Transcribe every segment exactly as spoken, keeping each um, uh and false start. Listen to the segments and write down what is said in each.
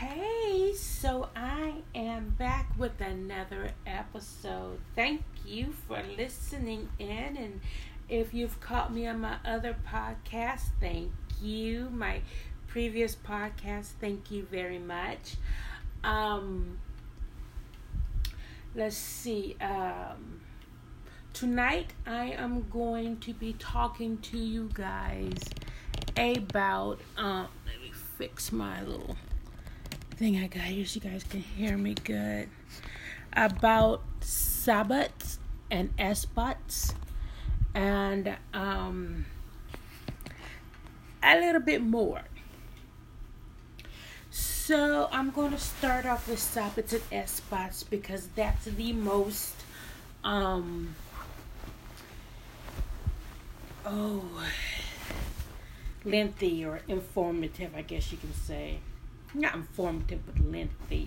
Okay, so I am back with another episode. Thank you for listening in, and if you've caught me on my other podcast, thank you. My previous podcast, thank you very much. Um, let's see. Um, tonight I am going to be talking to you guys about. Um, let me fix my little thing I got here so you guys can hear me good. About Sabbats and Esbats and um, a little bit more. So I'm going to start off with Sabbats and Esbats because that's the most um oh lengthy or informative, I guess you can say. Not informative, but lengthy.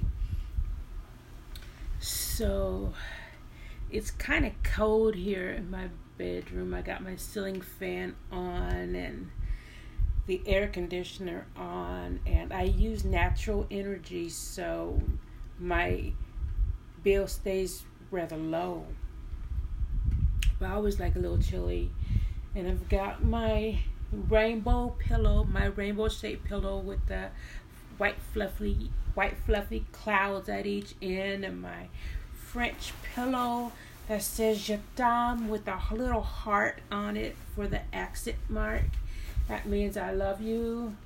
So it's kind of cold here in my bedroom. I got my ceiling fan on and the air conditioner on, and I use natural energy, so my bill stays rather low. But I always like a little chilly. And I've got my rainbow pillow, my rainbow shaped pillow with the white fluffy white fluffy clouds at each end, and my French pillow that says Je t'aime with a little heart on it for the accent mark. That means I love you.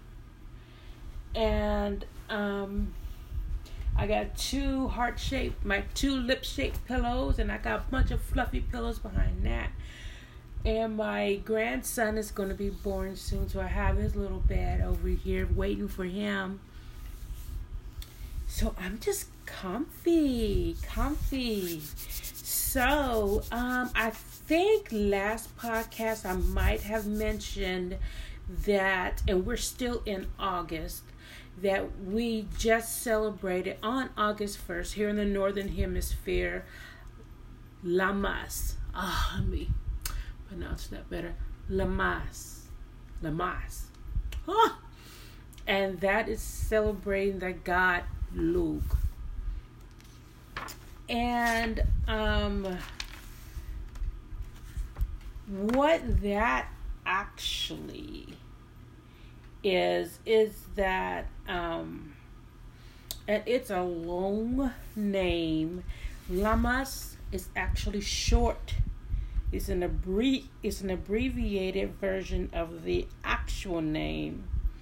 And um I got two heart shaped my two lip shaped pillows, and I got a bunch of fluffy pillows behind that. And my grandson is going to be born soon, so I have his little bed over here waiting for him. So I'm just comfy, comfy. So um, I think last podcast I might have mentioned that, and we're still in August, that we just celebrated on August first here in the Northern Hemisphere, Lammas. Ah, oh, let me pronounce that better. Lammas. Lammas. Ah! And that is celebrating the god Lugh. And um, what that actually is, is that, um, and it's a long name. Lammas is actually short. It's an abbre- it's an abbreviated version of the actual name.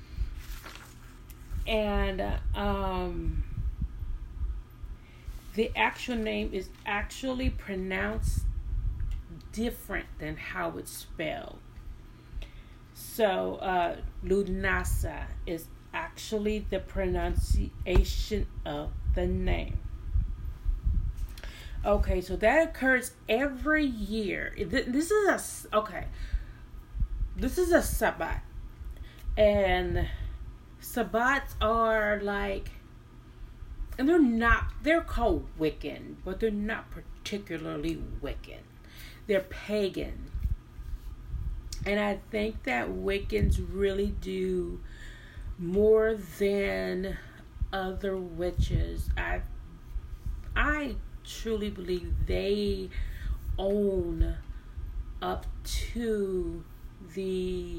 And um, the actual name is actually pronounced different than how it's spelled. So uh, Lughnasadh is actually the pronunciation of the name. Okay, so that occurs every year. This is a okay. This is a Sabbat, and Sabbats are like, and they're not, they're called Wiccan, but they're not particularly Wiccan. They're pagan. And I think that Wiccans really do more than other witches. I, I truly believe they own up to the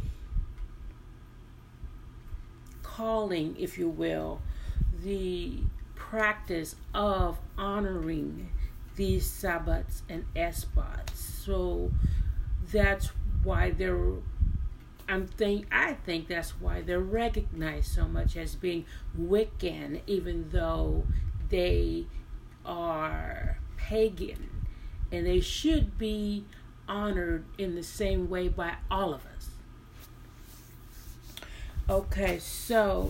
calling, if you will, the practice of honoring these Sabbats and Esbats. So that's why they're I'm think I think that's why they're recognized so much as being Wiccan, even though they are pagan, and they should be honored in the same way by all of us. Okay, so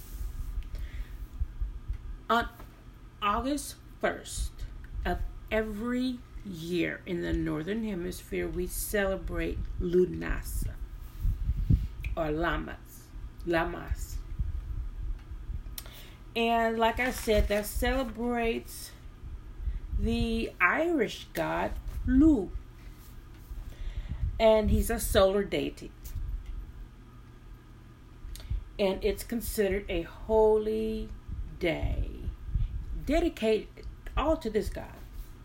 on August first of every year in the Northern Hemisphere, we celebrate Lughnasadh or Lammas. Lammas. And like I said, that celebrates the Irish god Lugh. And he's a solar deity. And it's considered a holy day dedicated all to this God.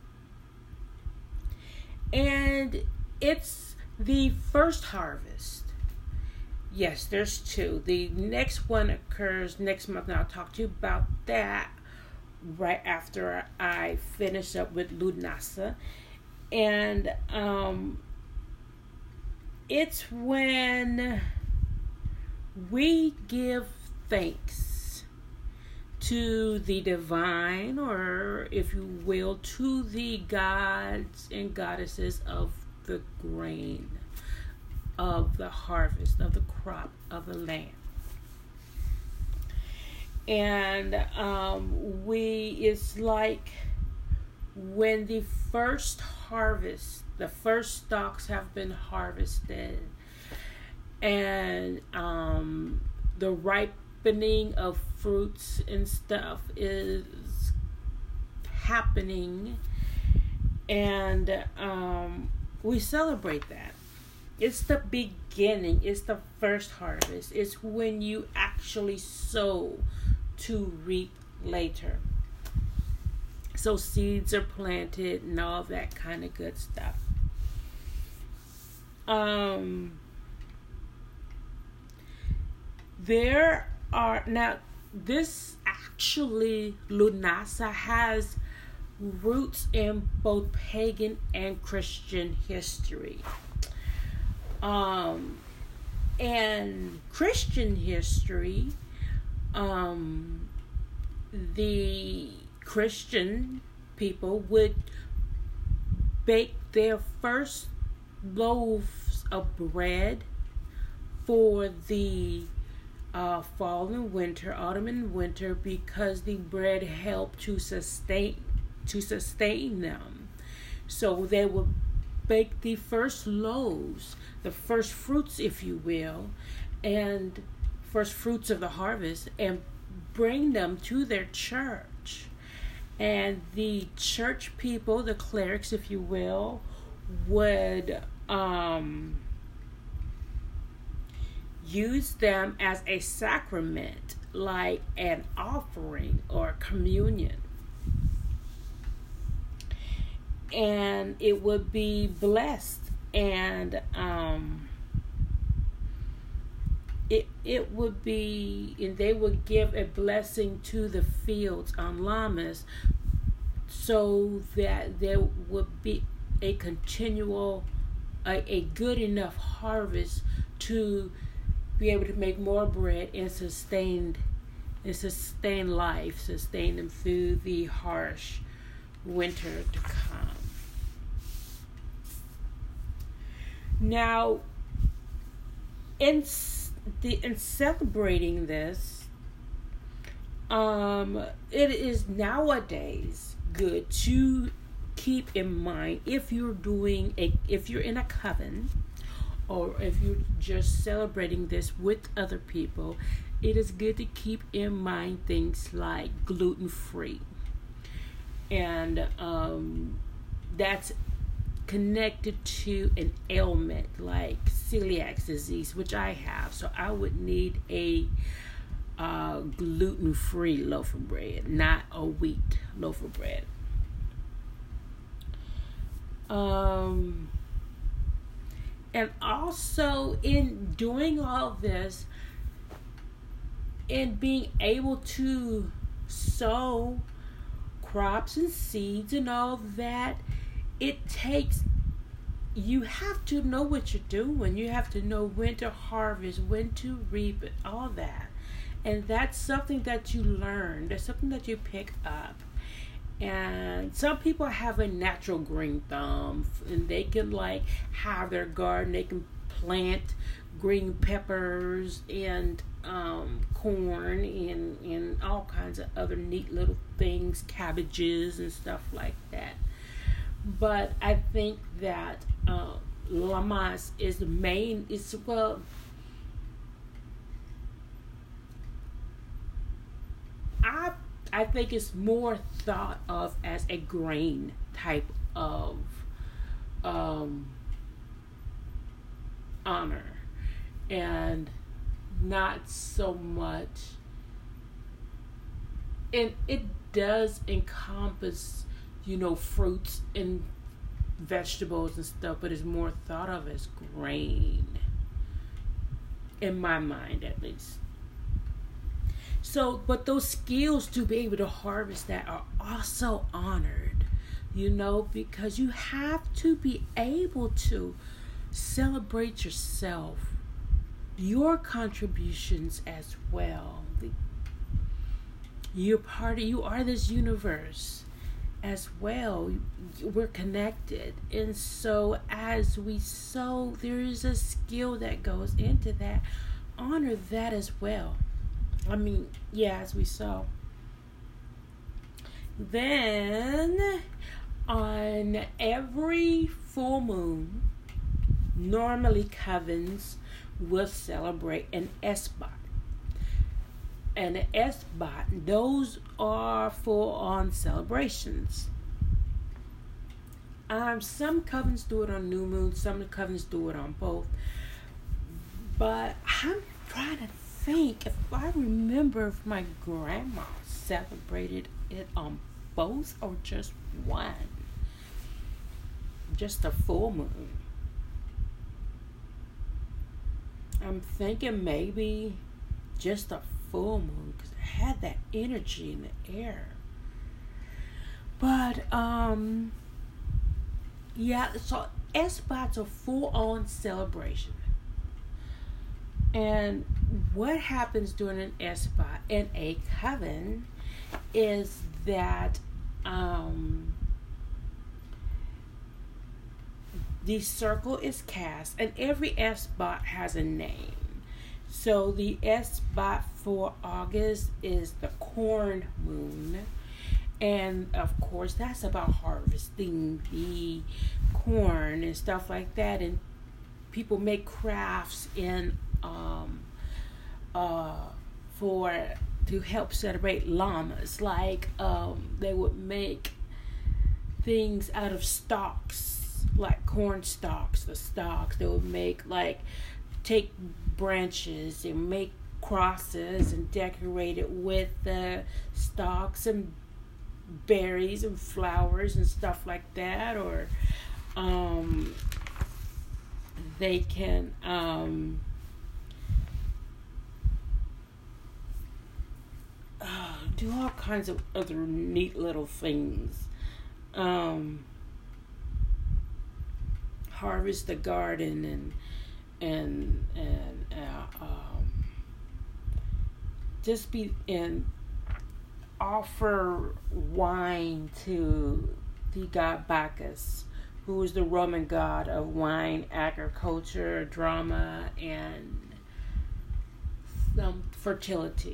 And it's the first harvest. Yes, there's two. The next one occurs next month, and I'll talk to you about that right after I finish up with Lunasa. And um, it's when we give thanks to the divine, or if you will, to the gods and goddesses of the grain, of the harvest, of the crop, of the land. And um, we, it's like when the first harvest, the first stalks have been harvested, and um, the ripening of fruits and stuff is happening, and um, we celebrate that. It's the beginning. It's the first harvest. It's when you actually sow to reap later. So seeds are planted and all that kind of good stuff. Um, there are, now this actually, Lunasa has roots in both pagan and Christian history. Um, and Christian history, um, the Christian people would bake their first loaves of bread for the uh, fall and winter, autumn and winter, because the bread helped to sustain to sustain them. So they would bake the first loaves, the first fruits, if you will, and first fruits of the harvest, and bring them to their church. And the church people, the clerics, if you will, would um, use them as a sacrament, like an offering or communion. And it would be blessed, and um, it it would be, and they would give a blessing to the fields on Lammas, so that there would be a continual, a, a good enough harvest to be able to make more bread and sustain, and sustain life, sustain them through the harsh winter to come. Now, in the in celebrating this, um, it is nowadays good to keep in mind, if you're doing a, if you're in a coven, or if you're just celebrating this with other people, it is good to keep in mind things like gluten-free. And um, that's connected to an ailment like celiac disease, which I have. So I would need a uh, gluten-free loaf of bread, not a wheat loaf of bread. Um, and also, in doing all this, in being able to sow crops and seeds and all that, it takes, you have to know what you're doing. You have to know when to harvest, when to reap, and all that. And that's something that you learn. That's something that you pick up. And some people have a natural green thumb, and they can like have their garden. They can plant green peppers and um, corn and, and all kinds of other neat little things, cabbages and stuff like that. But I think that uh, Lammas is the main, it's, well, I I think it's more thought of as a grain type of um, honor, and not so much and it does encompass, you know, fruits and vegetables and stuff, but it's more thought of as grain, in my mind at least. So, but those skills to be able to harvest that are also honored, you know, because you have to be able to celebrate yourself, your contributions as well. You're part of, you are this universe as well. We're connected. And so as we sow, there is a skill that goes into that. Honor that as well. I mean, yeah, as we sow. Then on every full moon, normally covens will celebrate an Esbat. And an Esbat, those are full-on celebrations. Um, some covens do it on new moon, some covens do it on both. But I'm trying to think if I remember if my grandma celebrated it on both or just one. Just a full moon. I'm thinking maybe just a full moon because it had that energy in the air. But um yeah, so Esbat's a full-on celebration. And what happens during an Esbat in a coven is that um the circle is cast, and every Esbat has a name. So the Esbat for August is the corn moon. And of course, that's about harvesting the corn and stuff like that. And people make crafts in um uh for to help celebrate llamas. Like um they would make things out of stalks, like corn stalks, the stalks. They would make like take branches and make crosses and decorate it with the stalks and berries and flowers and stuff like that. Or um they can um uh, do all kinds of other neat little things. Um harvest the garden and and and uh, um, just be and offer wine to the god Bacchus, who is the Roman god of wine, agriculture, drama, and some fertility.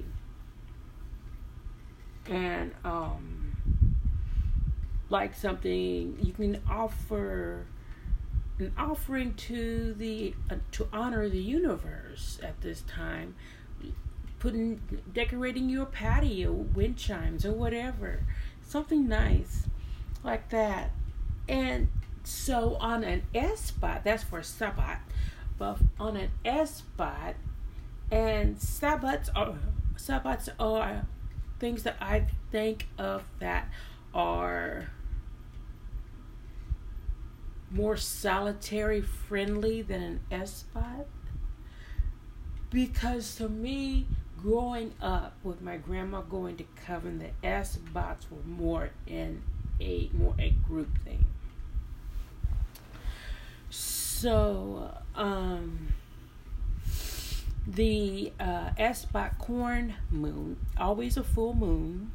And um, like something you can offer. An offering to the uh, to honor the universe at this time, putting decorating your patio, wind chimes or whatever, something nice like that. And so on an Esbat, that's for Sabbat, but on an Esbat, and Sabbats are Sabbats are things that I think of that are more solitary friendly than an Esbat, because to me, growing up with my grandma going to coven, the Esbats were more in a more a group thing. So um the uh Esbat corn moon, always a full moon.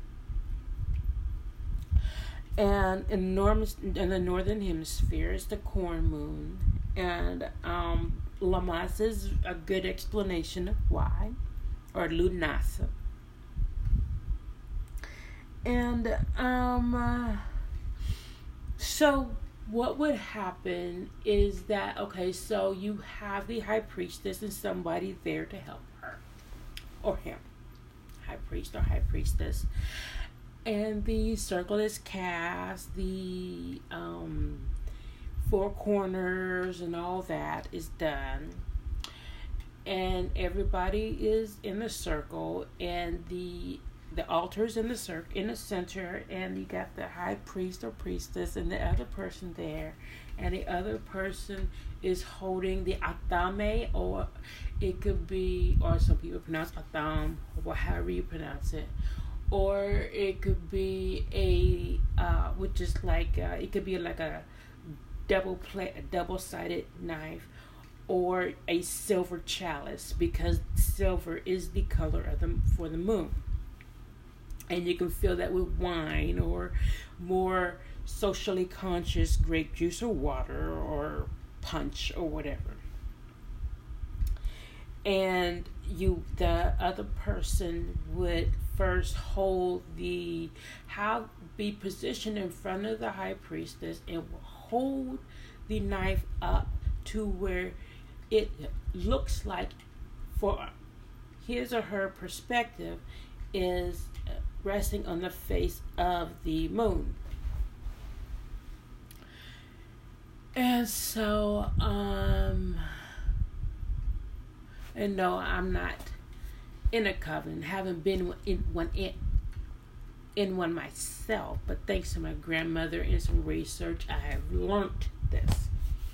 And enormous in the northern hemisphere is the corn moon, and um, Lamasa is a good explanation of why, or Lunasa. And um, uh, so what would happen is that okay, so you have the high priestess and somebody there to help her or him, high priest or high priestess. And the circle is cast, the um, four corners and all that is done. And everybody is in the circle, and the the altar's in the cir- in the center, and you got the high priest or priestess and the other person there, and the other person is holding the atame, or it could be, or some people pronounce atam, or however you pronounce it, or it could be a uh, which is like uh, it could be like a double plate, a double-sided knife, or a silver chalice, because silver is the color of the for the moon. And you can fill that with wine, or more socially conscious grape juice, or water, or punch, or whatever. And you, the other person would first hold the, how be positioned in front of the high priestess, and will hold the knife up to where it looks like, for his or her perspective, is resting on the face of the moon. And so, um, and no, I'm not in a covenant, haven't been in one in, in one myself, but thanks to my grandmother and some research, I have learned this.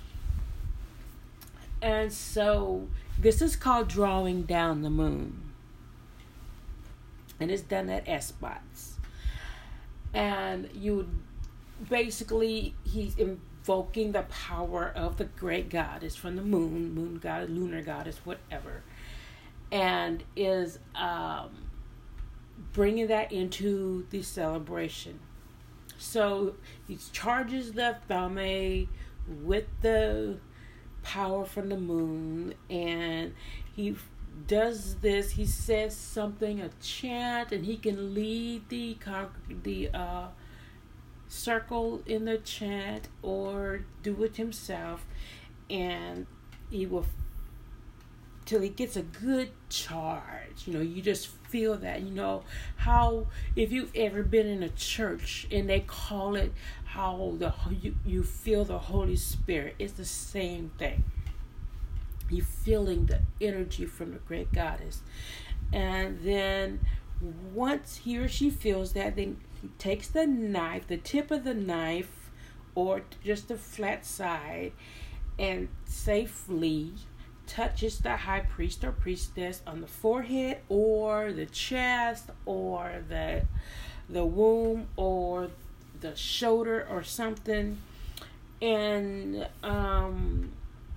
And so, this is called drawing down the moon. And it's done at S-Bots. And you basically, he's invoking the power of the great goddess from the moon, moon goddess, lunar goddess, whatever. And is um, bringing that into the celebration. So he charges the Thame with the power from the moon, and he does this. He says something, a chant, and he can lead the the uh, circle in the chant, or do it himself, and he will till he gets a good charge. You know, you just feel that. You know how, if you've ever been in a church and they call it how the you, you feel the Holy Spirit, it's the same thing. You're feeling the energy from the great goddess. And then once he or she feels that, then he takes the knife, the tip of the knife, or just the flat side, and safely touches the high priest or priestess on the forehead, or the chest, or the the womb, or the shoulder, or something, and um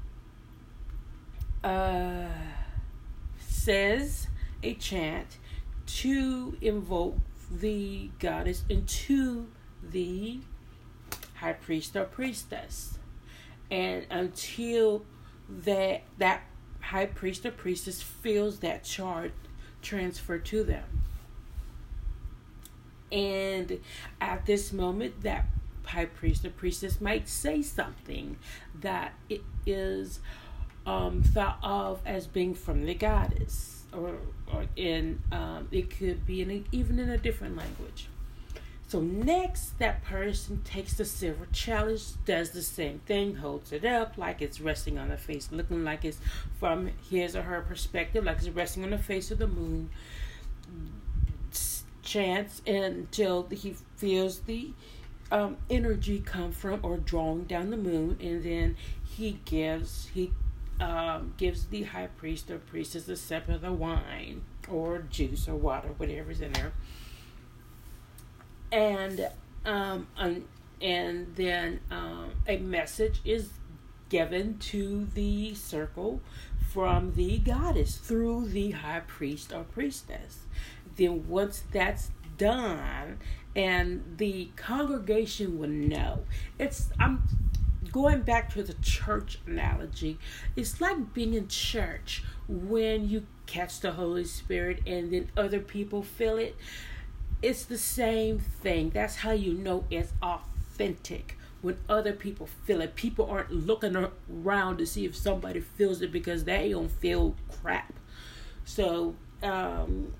uh says a chant to invoke the goddess into the high priest or priestess, and until that that high priest or priestess feels that charge transfer to them. And at this moment, that high priest or priestess might say something that it is um, thought of as being from the goddess, or, or in um, it could be in a, even in a different language. So next, that person takes the silver chalice, does the same thing, holds it up like it's resting on the face, looking like it's from his or her perspective, like it's resting on the face of the moon. Chants until he feels the um, energy come from, or drawing down the moon, and then he gives he um, gives the high priest or priestess a sip of the wine or juice or water, whatever's in there. And um, um, and then um, a message is given to the circle from the goddess through the high priest or priestess. Then once that's done, and the congregation will know. It's I'm going back to the church analogy. It's like being in church when you catch the Holy Spirit and then other people feel it. It's the same thing. That's how you know it's authentic. When other people feel it. People aren't looking around to see if somebody feels it, because they don't feel crap. So, um,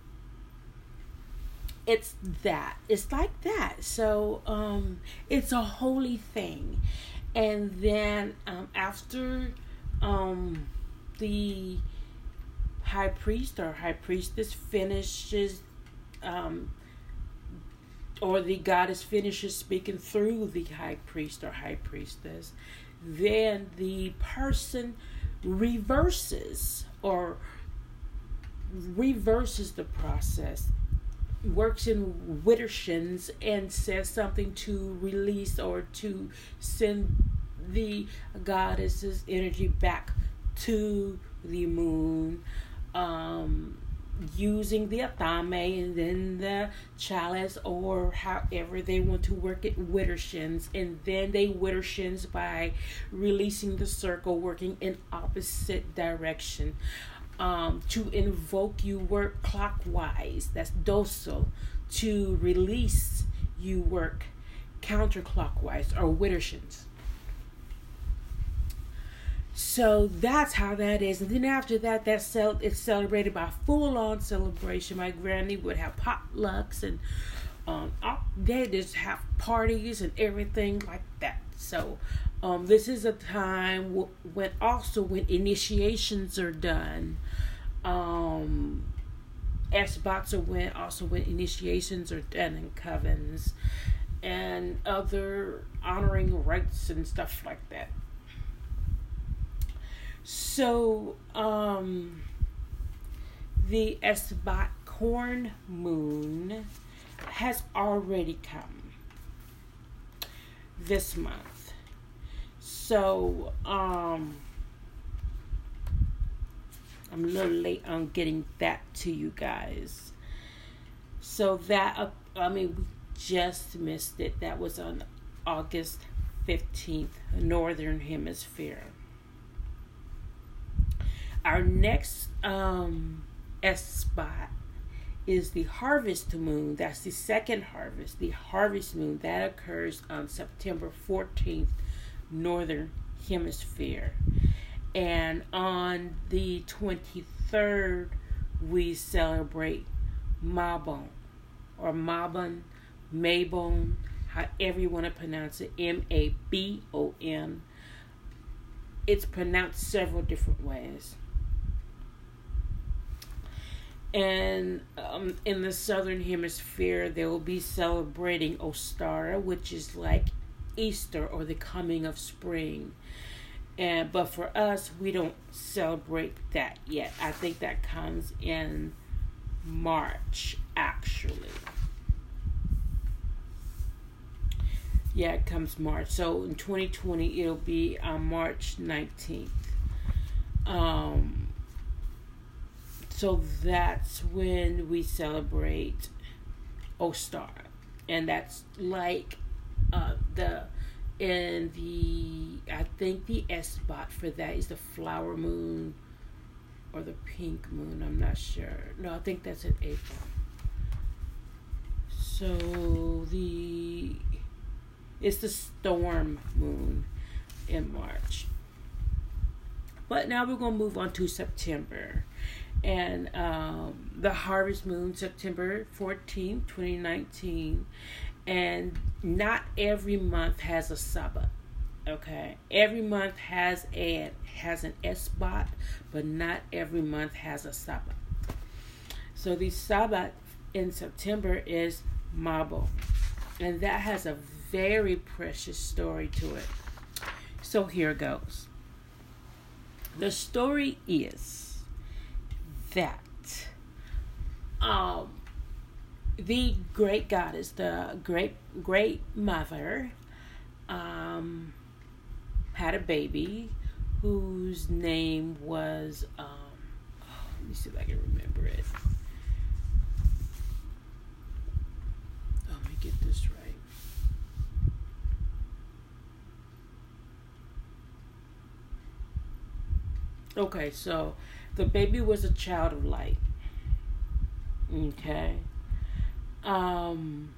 it's that. It's like that. So, um, it's a holy thing. And then, um, after, um, the high priest or high priestess finishes um, or the goddess finishes speaking through the high priest or high priestess, then the person reverses or reverses the process, works in widdershins, and says something to release or to send the goddess's energy back to the moon, um, using the atame and then the chalice, or however they want to work it, widdershins, and then they widdershins by releasing the circle, working in opposite direction. Um, to invoke, you work clockwise, that's doso. To release, you work counterclockwise, or widdershins. So that's how that is. And then after that, that's cel- it's celebrated by full-on celebration. My granny would have potlucks, and um, all, they just have parties and everything like that. So um, this is a time w- when also when initiations are done. Um, Esbats are when also when initiations are done, and covens and other honoring rites and stuff like that. So, um, the Esbat corn moon has already come this month. So, um, I'm a little late on getting that to you guys. So that, uh, I mean, we just missed it. That was on August fifteenth, Northern Hemisphere. Our next um, Esbat is the harvest moon. That's the second harvest, the harvest moon. That occurs on September fourteenth, Northern Hemisphere. And on the twenty-third, we celebrate Mabon, or Mabon, Mabon, however you want to pronounce it, M A B O N. It's pronounced several different ways. And um, in the southern hemisphere, they will be celebrating Ostara, which is like Easter or the coming of spring. And but for us, we don't celebrate that yet. I think that comes in March, actually. Yeah, it comes March. So in twenty twenty, it'll be on March nineteenth. Um. So that's when we celebrate Ostara, and that's like uh, the and the I think the Esbat for that is the flower moon or the pink moon. I'm not sure. No, I think that's in April. So the it's the storm moon in March. But now we're gonna move on to September. And um, the harvest moon, September fourteenth, twenty nineteen. And not every month has a Sabbath. Okay, every month has a has an Esbat, but not every month has a Sabbath. So the Sabbath in September is Mabo, and that has a very precious story to it. So here goes. The story is that um, the great goddess, the great great mother, um, had a baby whose name was um, oh, let me see if I can remember it. Oh, let me get this right. Okay, so the baby was a child of light. Okay. Um,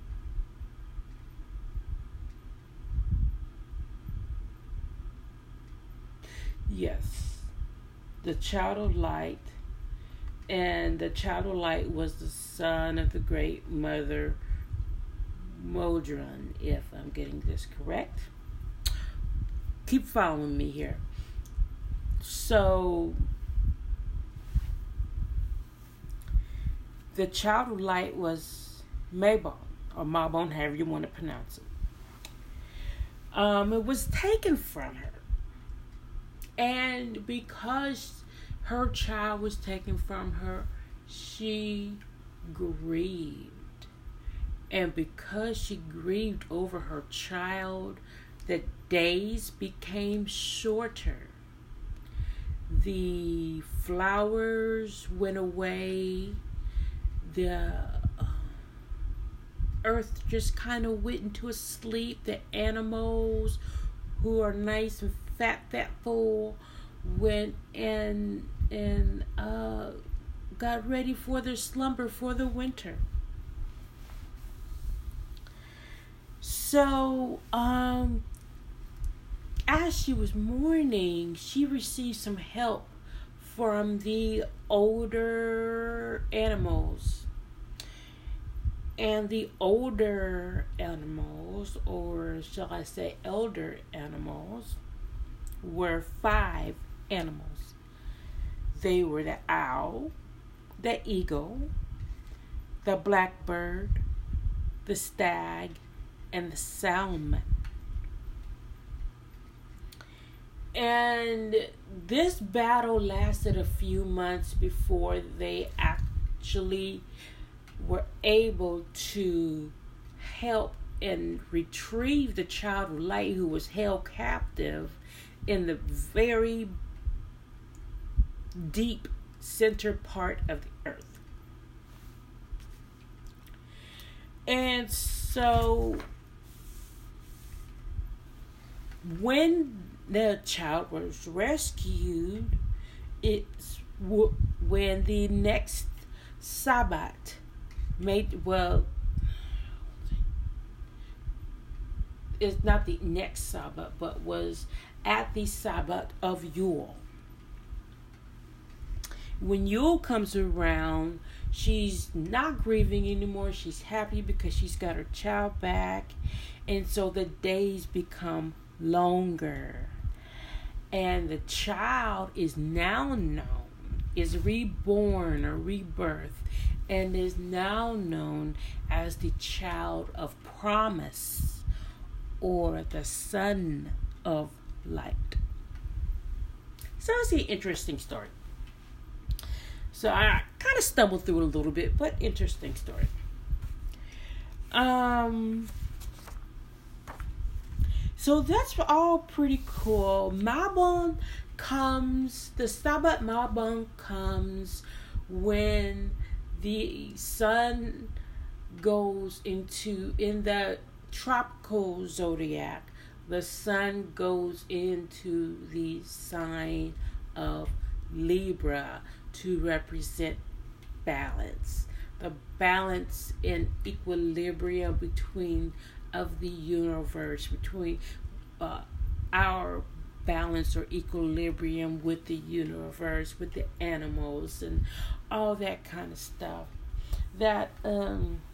yes. The child of light. And the child of light was the son of the great mother Modron, if I'm getting this correct. Keep following me here. So the child of light was Mabon, or Mabon, however you want to pronounce it. Um, it was taken from her. And because her child was taken from her, she grieved. And because she grieved over her child, the days became shorter. The flowers went away. The uh, earth just kind of went into a sleep. The animals, who are nice and fat, fat, full, went and and uh, got ready for their slumber for the winter. So, um, as she was mourning, she received some help from the older animals. And the older animals, or shall I say elder animals, were five animals. They were the owl, the eagle, the blackbird, the stag, and the salmon. And this battle lasted a few months before they actually were able to help and retrieve the child of light who was held captive in the very deep center part of the earth. And so when the child was rescued, it's w- when the next Sabbath made, well, it's not the next Sabbath, but was at the Sabbath of Yule. When Yule comes around, she's not grieving anymore. She's happy because she's got her child back. And so the days become longer. And the child is now known, is reborn or rebirth, and is now known as the child of promise, or the son of light. So it's an interesting story. So I kind of stumbled through it a little bit, but interesting story. Um... So that's all pretty cool. Mabon comes, the Sabbath Mabon comes when the sun goes into, in the tropical zodiac, the sun goes into the sign of Libra to represent balance. The balance and equilibrium between of the universe, between uh, our balance or equilibrium with the universe, with the animals and all that kind of stuff. That um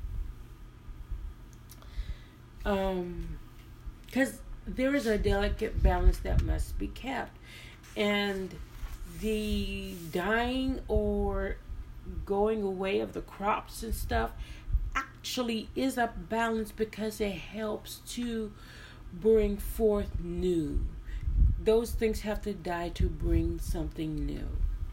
um because there is a delicate balance that must be kept, and the dying or going away of the crops and stuff actually is a balance, because it helps to bring forth new. Those things have to die to bring something new.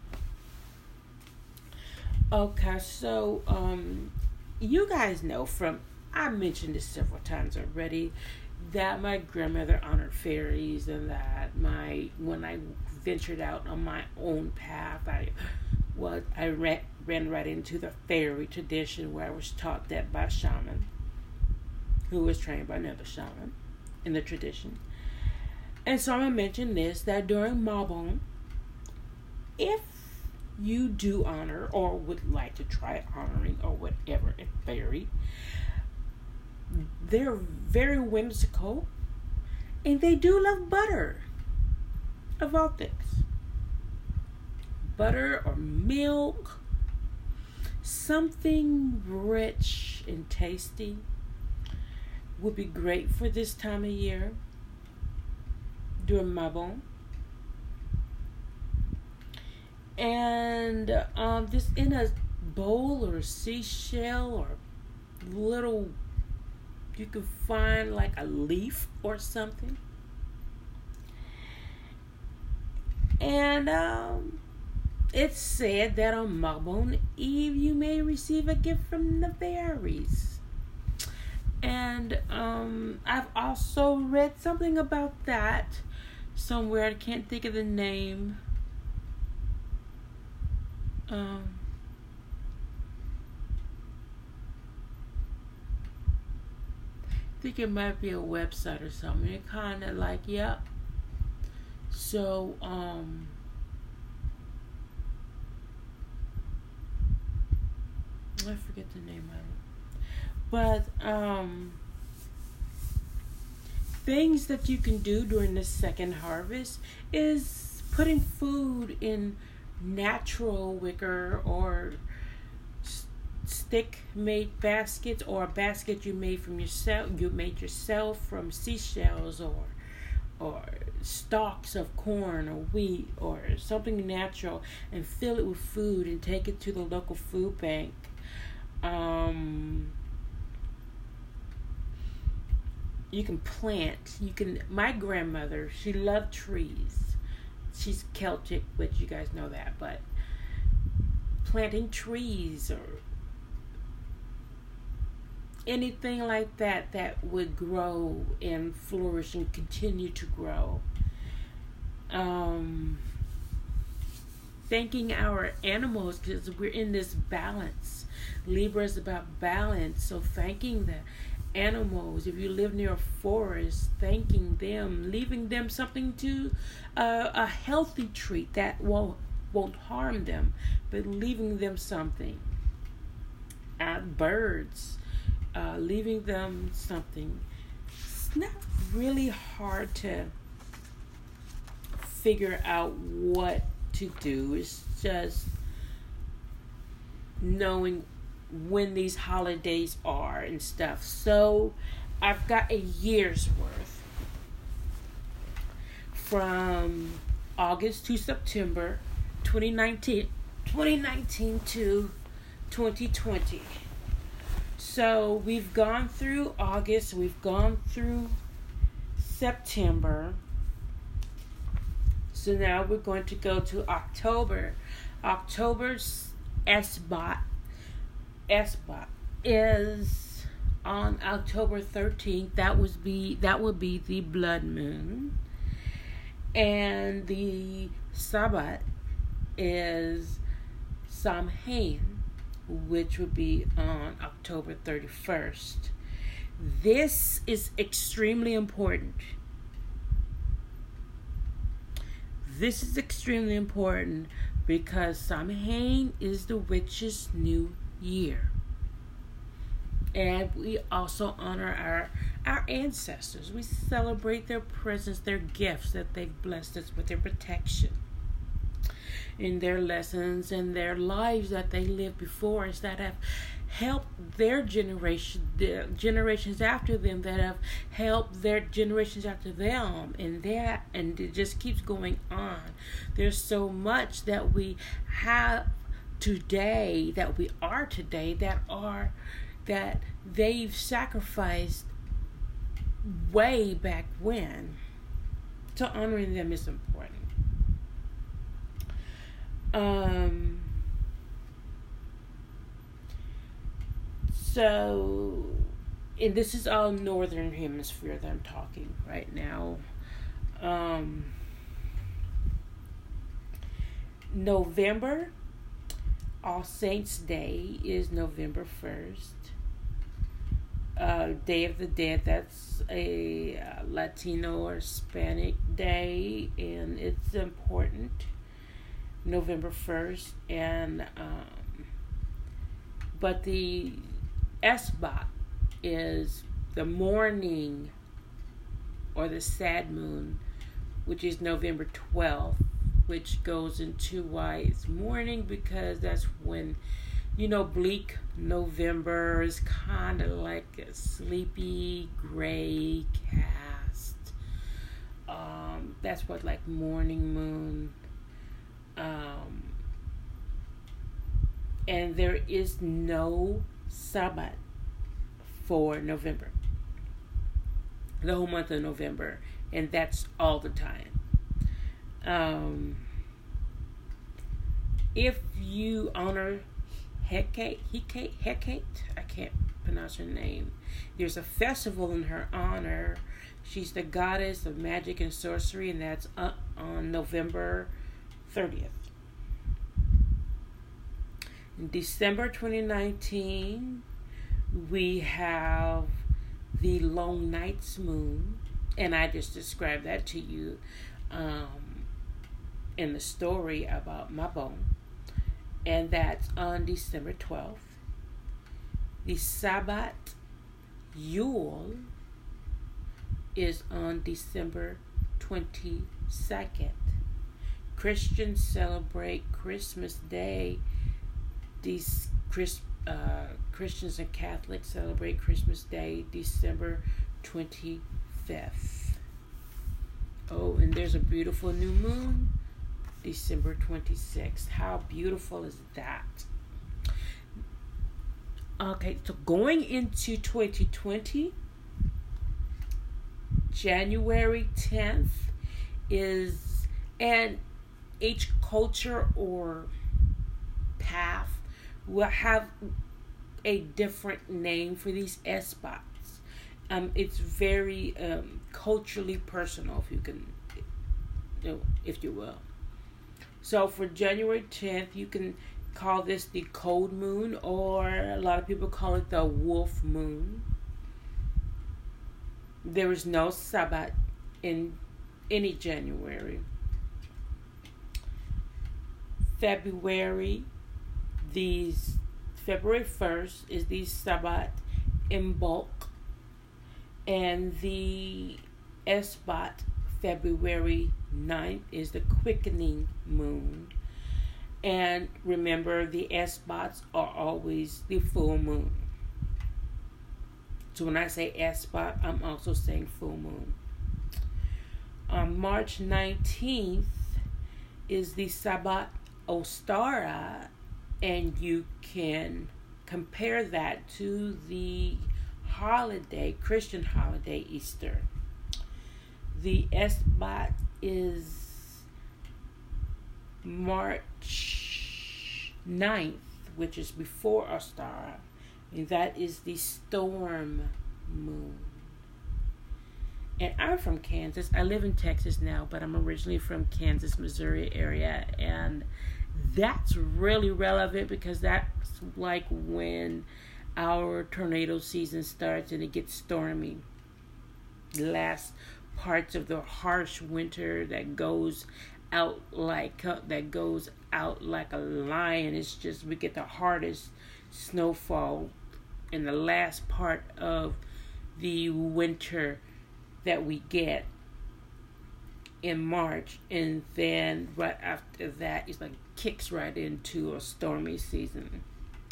Okay, so um you guys know from, I mentioned this several times already, that my grandmother honored fairies, and that my when I ventured out on my own path, I was I ran, ran right into the fairy tradition, where I was taught that by a shaman who was trained by another shaman in the tradition. And so I'm going to mention this, that during Mabon, if you do honor or would like to try honoring or whatever a fairy, they're very whimsical, and they do love butter, of all things. Butter or milk, something rich and tasty would be great for this time of year during Mabon. And um, this in a bowl or a seashell or little, you can find like a leaf or something. And um, it's said that on Marbon Eve you may receive a gift from the fairies. And um, I've also read something about that somewhere. I can't think of the name. Um, I think it might be a website or something. It kind of like, yep. So, um, I forget the name of it. But, um, things that you can do during the second harvest is putting food in natural wicker or s- stick-made baskets, or a basket you made from yourself. You made yourself from seashells or or stalks of corn or wheat or something natural, and fill it with food and take it to the local food bank. Um, you can plant. You can. My grandmother, she loved trees. She's Celtic, which you guys know that, but planting trees or anything like that that would grow and flourish and continue to grow. Um, thanking our animals, because we're in this balance. Libra is about balance, so thanking the animals. If you live near a forest, thanking them, leaving them something to uh, a healthy treat that won't won't harm them, but leaving them something. Uh, birds. Uh, leaving them something. It's not really hard to figure out what to do. It's just knowing when these holidays are and stuff. So I've got a year's worth from August to September twenty nineteen, twenty nineteen to twenty twenty. So we've gone through August, we've gone through September. So now we're going to go to October. October's Esbat, Esbat is on October thirteenth. That would be that would be the blood moon. And the Sabbat is Samhain, which would be on October thirty-first. This is extremely important. This is extremely important because Samhain is the witch's new year. And we also honor our, our ancestors. We celebrate their presence, their gifts that they've blessed us with, their protection in their lessons and their lives that they lived before us, that have helped their generation, the generations after them, that have helped their generations after them, and that, and it just keeps going on. There's so much that we have today, that we are today, that are that they've sacrificed way back when. So honoring them is important. Um, so, and this is all northern hemisphere that I'm talking right now. Um, November, All Saints Day is November first. Uh, Day of the Dead, that's a uh, Latino or Hispanic day, and it's important. November first, and um, but the Esbat is the morning or the sad moon, which is November twelfth, which goes into why it's morning, because that's when, you know, bleak November is kind of like a sleepy gray cast. Um, that's what like morning moon. Um, And there is no Sabbath for November, the whole month of November, and that's all the time. Um, if you honor Hecate, Hecate, Hecate, I can't pronounce her name. There's a festival in her honor. She's the goddess of magic and sorcery, and that's on November thirtieth. In December twenty nineteen, we have the Long Night's Moon, and I just described that to you um, in the story about Mabon, and that's on December twelfth. The Sabbath Yule is on December twenty-second. Christians celebrate Christmas Day. These Chris, uh, Christians and Catholics celebrate Christmas Day, December twenty-fifth. Oh, and there's a beautiful new moon, December twenty-sixth. How beautiful is that? Okay, so going into twenty twenty, January tenth is, and each culture or path will have a different name for these Esbats. Um, it's very um, culturally personal, if you can, you know, if you will. So for January tenth, you can call this the cold moon, or a lot of people call it the wolf moon. There is no Sabbath in any January. February, these February first is the Sabbath in bulk, and the Esbat February ninth is the quickening moon. And remember, the Esbats are always the full moon. So when I say Esbat, I'm also saying full moon. On March nineteenth is the Sabbath Ostara, and you can compare that to the holiday, Christian holiday, Easter. The Esbat is March ninth, which is before Ostara, and that is the storm moon. And I'm from Kansas. I live in Texas now, but I'm originally from Kansas, Missouri area, and that's really relevant because that's like when our tornado season starts and it gets stormy. The last parts of the harsh winter that goes out like uh, that goes out like a lion. It's just we get the hardest snowfall in the last part of the winter that we get in March, and then right after that it's like kicks right into a stormy season.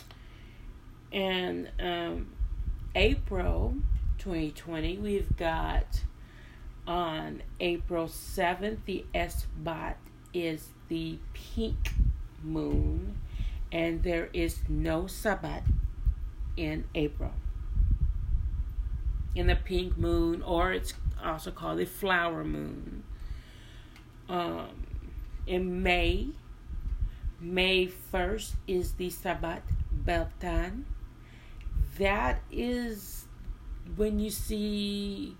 And um, April twenty twenty, we've got on April seventh, the Esbat is the pink moon, and there is no Sabbath in April. In the pink moon, or it's also called the flower moon. Um, in May, May first is the Sabbath Beltan. That is when you see,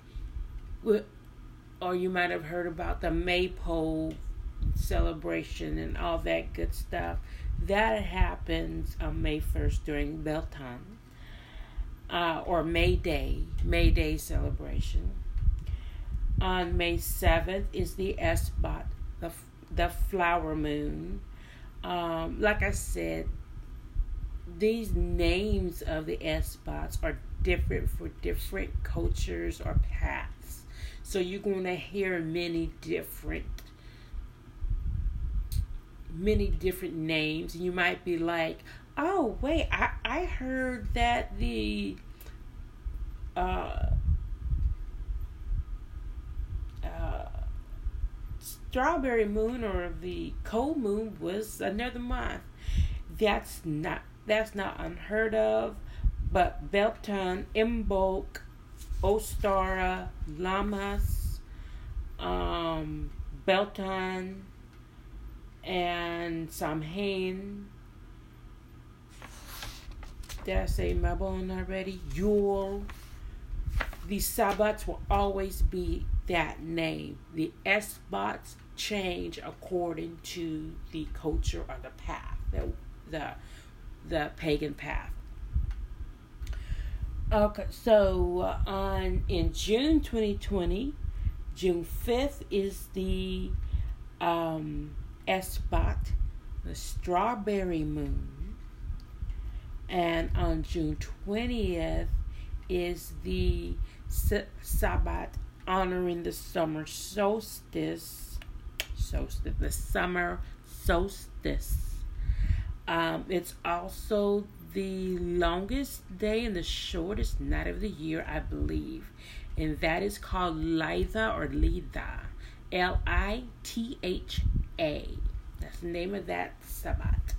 or you might have heard about the Maypole celebration and all that good stuff. That happens on May first during Beltan, uh, or May Day, May Day celebration. On May seventh is the Esbat, the, the flower moon. Um, like I said, these names of the Esbats are different for different cultures or paths. So you're going to hear many different many different names, and you might be like, oh wait, I, I heard that the uh, uh, strawberry moon or the cold moon was another month. that's not that's not unheard of. But Beltane, Imbolc, Ostara, Lammas, um, Beltane, and Samhain. Did I say Mabon already? Yule. The Sabbats will always be that name. The Esbats change according to the culture or the path, the the, the pagan path. Okay, so uh, on in June twenty twenty, June fifth is the um, Esbat, the strawberry moon, and on June twentieth is the Sabbat honoring the summer solstice, solstice, the summer solstice. Um, it's also the longest day and the shortest night of the year, I believe. And that is called Litha or Litha. L I T H A. That's the name of that Sabbat.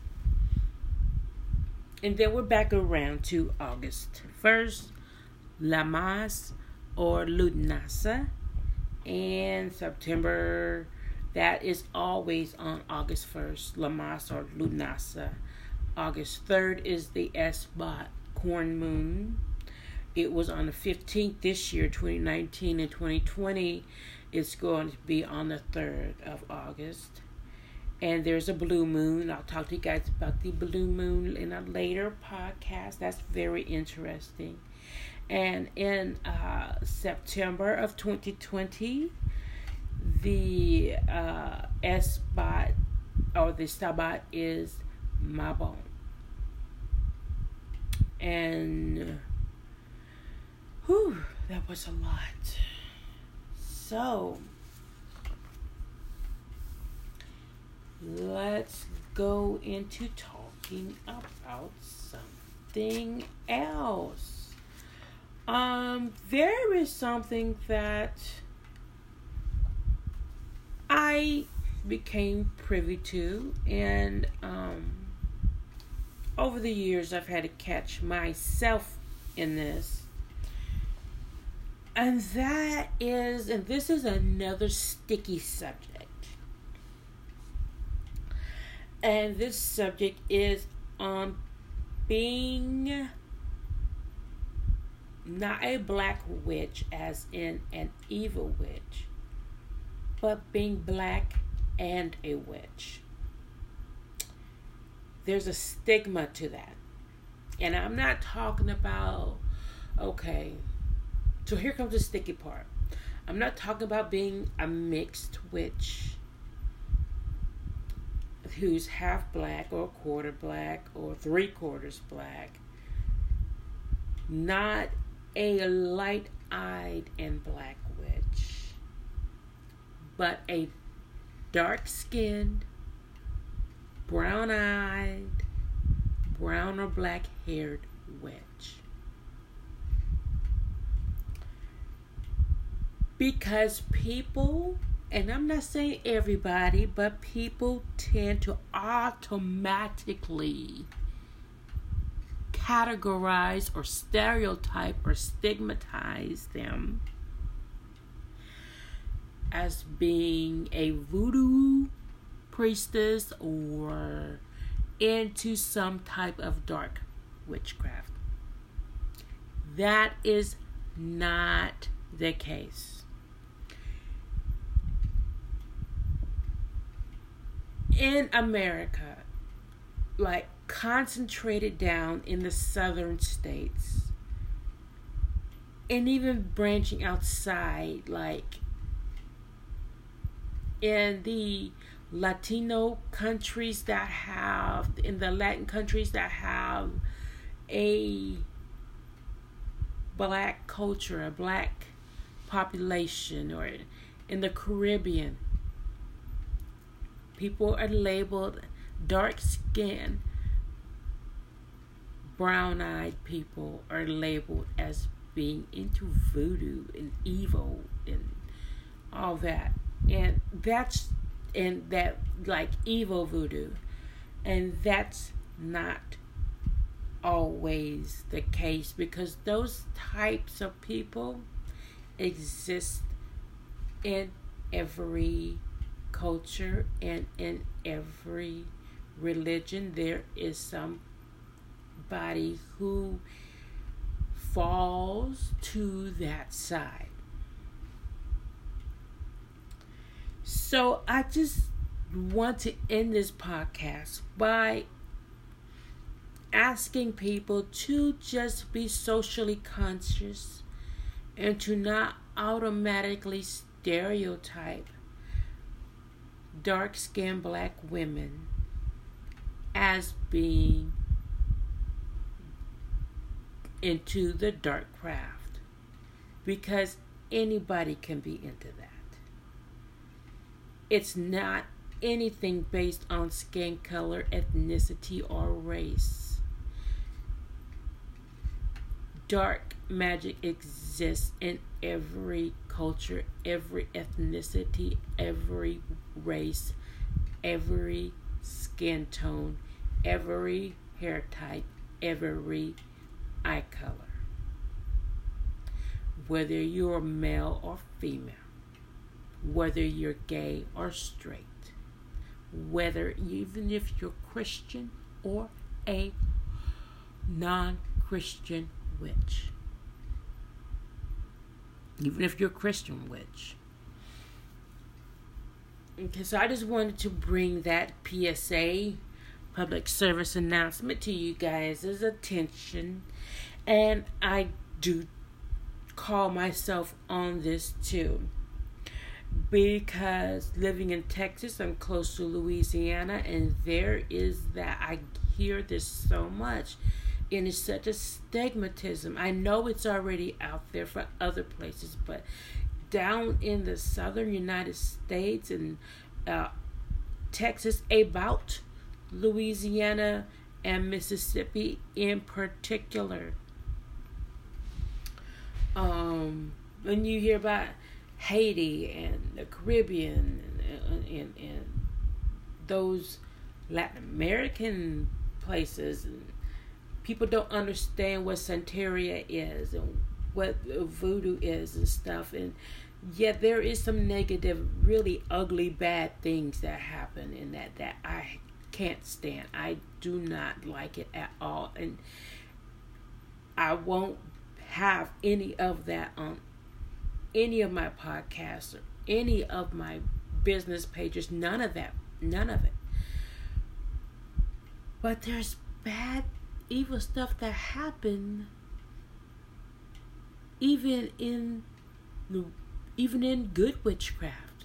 And then we're back around to August first, Lammas or Lughnasadh. And September, that is always on August first, Lammas or Lughnasadh. August third is the Esbat corn moon. It was on the fifteenth this year, twenty nineteen, and twenty twenty. It's going to be on the third of August. And there's a blue moon. I'll talk to you guys about the blue moon in a later podcast. That's very interesting. And in uh, September of twenty twenty, the uh, Esbat or the Sabbat is Mabon. And whew, that was a lot. So let's go into talking about something else. Um, there is something that I became privy to, and um, over the years I've had to catch myself in this. And that is, and this is another sticky subject. And this subject is on being not a black witch as in an evil witch, but being black and a witch. There's a stigma to that. And I'm not talking about, okay, so here comes the sticky part. I'm not talking about being a mixed witch who's half black or quarter black or three quarters black. Not a light-eyed and black witch, but a dark-skinned, brown-eyed, brown or black-haired witch. Because people, and I'm not saying everybody, but people tend to automatically categorize or stereotype or stigmatize them as being a voodoo priestess or into some type of dark witchcraft. That is not the case. In America, like concentrated down in the southern states, and even branching outside, like in the Latino countries that have, in the Latin countries that have a black culture, a black population, or in the Caribbean, people are labeled dark-skinned, brown-eyed people are labeled as being into voodoo and evil and all that. And that's, and that, like evil voodoo. And that's not always the case, because those types of people exist in every culture and in every religion. There is somebody who falls to that side. So I just want to end this podcast by asking people to just be socially conscious and to not automatically stereotype dark-skinned black women as being into the dark craft, because anybody can be into that. It's not anything based on skin color, ethnicity, or race. Dark magic exists in every culture, every ethnicity, every race, every skin tone, every hair type, every eye color. Whether you're male or female, whether you're gay or straight, whether even if you're Christian or a non-Christian witch, even if you're a Christian witch. Okay, so I just wanted to bring that P S A, public service announcement, to you guys' attention, and I do call myself on this too, because living in Texas, I'm close to Louisiana, and there is that, I hear this so much, and it's such a stigmatism. I know it's already out there for other places, but down in the southern United States and uh, Texas, about Louisiana and Mississippi in particular, um, when you hear about Haiti and the Caribbean and, and, and those Latin American places, and people don't understand what Santeria is and what voodoo is and stuff, and yet there is some negative, really ugly, bad things that happen in that that I can't stand. I do not like it at all, and I won't have any of that on any of my podcasts or any of my business pages. None of that. None of it. But there's bad, evil stuff that happen even in even in good witchcraft.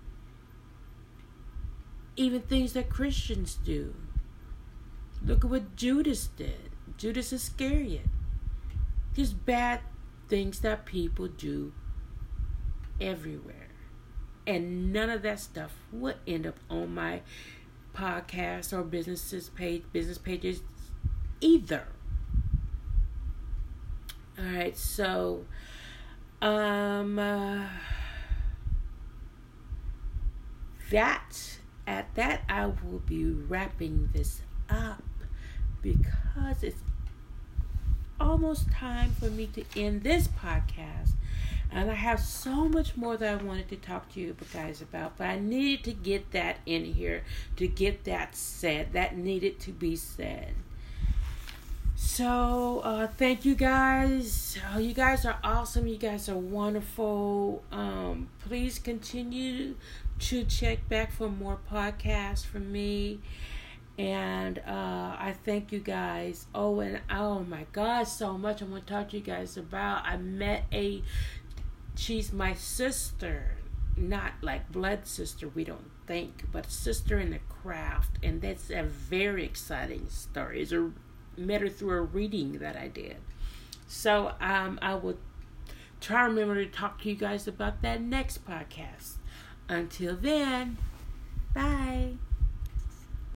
Even things that Christians do. Look at what Judas did. Judas Iscariot. There's bad things that people do everywhere. And none of that stuff would end up on my podcast or businesses page, business pages either. All right, so um, uh, that at that I will be wrapping this up, because it's almost time for me to end this podcast. And I have so much more that I wanted to talk to you guys about, but I needed to get that in here, to get that said. That needed to be said. So, uh, thank you guys. Oh, you guys are awesome. You guys are wonderful. Um, please continue to check back for more podcasts from me. And uh, I thank you guys. Oh, and oh my God, so much I want to talk to you guys about. I met a, she's my sister, not like blood sister, we don't think, but sister in the craft. And that's a very exciting story. It's a, met her through a reading that I did. So um, I will try to remember to talk to you guys about that next podcast. Until then, bye.